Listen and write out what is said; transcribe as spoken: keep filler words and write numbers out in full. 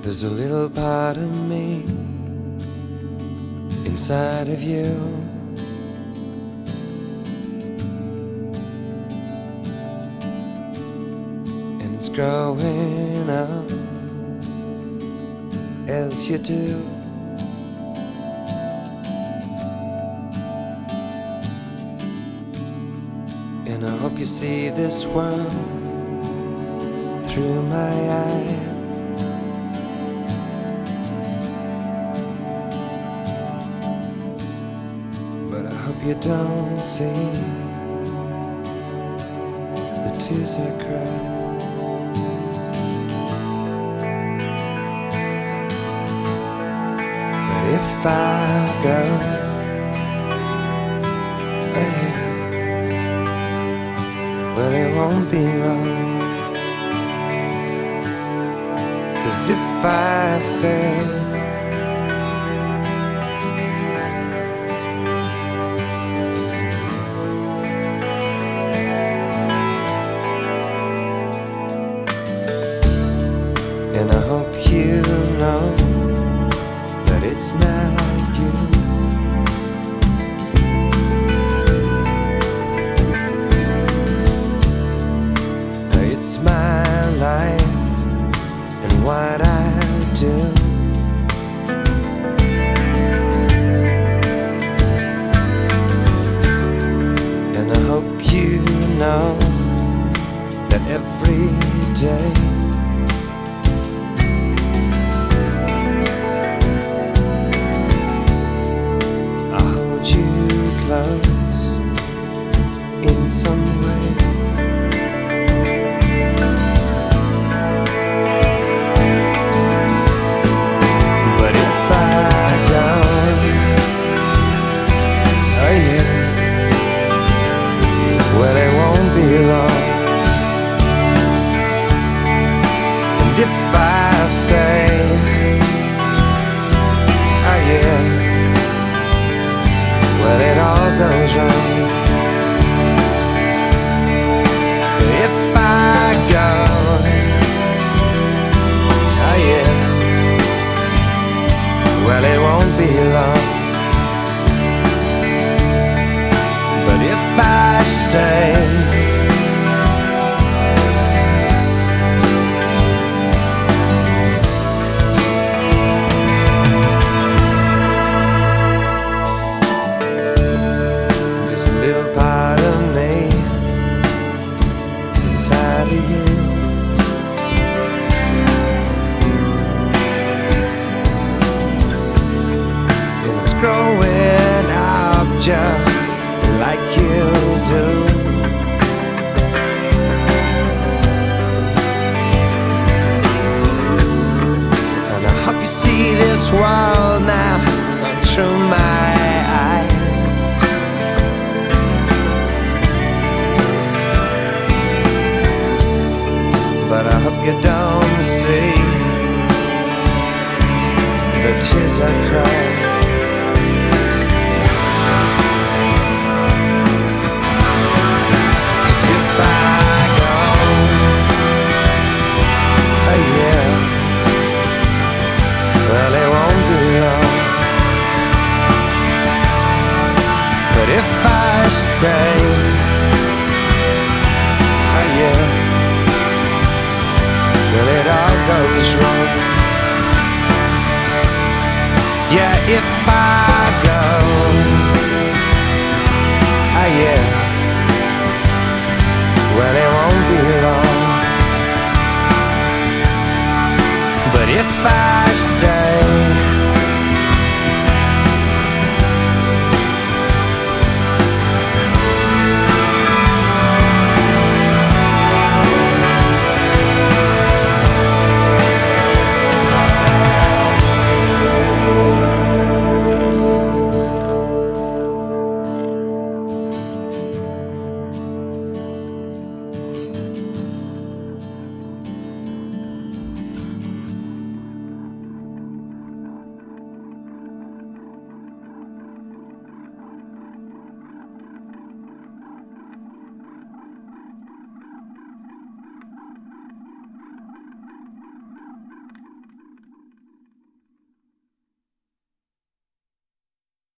There's a little part of me inside of you, and it's growing up as you do. And I hope you see this world through my eyes. But I hope you don't see the tears I cry. But if I go, oh yeah, well, it won't be long. 'Cause if I stay, and I hope you know that it's not you. It's my life and what I do. And I hope you know that every day I hold you close in some way. Well, it won't be long. And if I stay, oh yeah, well, it all goes wrong. If I go, oh yeah, well, it won't be long. But if I stay, there's a little part of me inside of you, and it's growing up just like you do. And I hope you see this world now through my eyes. But I hope you don't see the tears I cry. Well, it won't be long. But if I stay, oh yeah, well, it all goes wrong. Yeah, if I